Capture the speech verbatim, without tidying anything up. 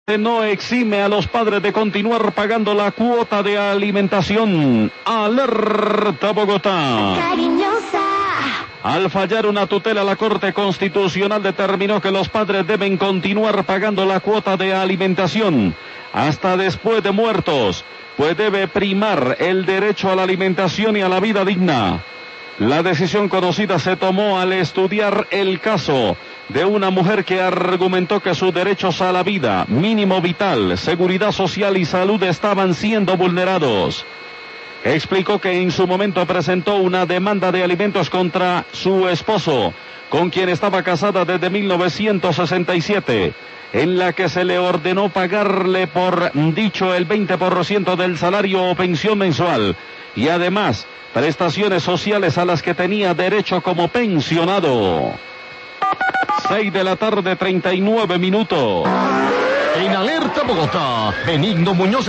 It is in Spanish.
no exime a los padres de continuar pagando la cuota de alimentación. Alerta Bogotá. Cariñosa. Al fallar una tutela, la Corte Constitucional determinó que los padres deben continuar pagando la cuota de alimentación hasta después de muertos, pues debe primar el derecho a la alimentación y a la vida digna. La decisión conocida se tomó al estudiar el caso de una mujer que argumentó que sus derechos a la vida, mínimo vital, seguridad social y salud estaban siendo vulnerados. Explicó que en su momento presentó una demanda de alimentos contra su esposo, con quien estaba casada desde mil novecientos sesenta y siete, en la que se le ordenó pagarle por dicho el veinte por ciento del salario o pensión mensual, y además prestaciones sociales a las que tenía derecho como pensionado. seis de la tarde, treinta y nueve minutos. En Alerta Bogotá, Benigno Muñoz.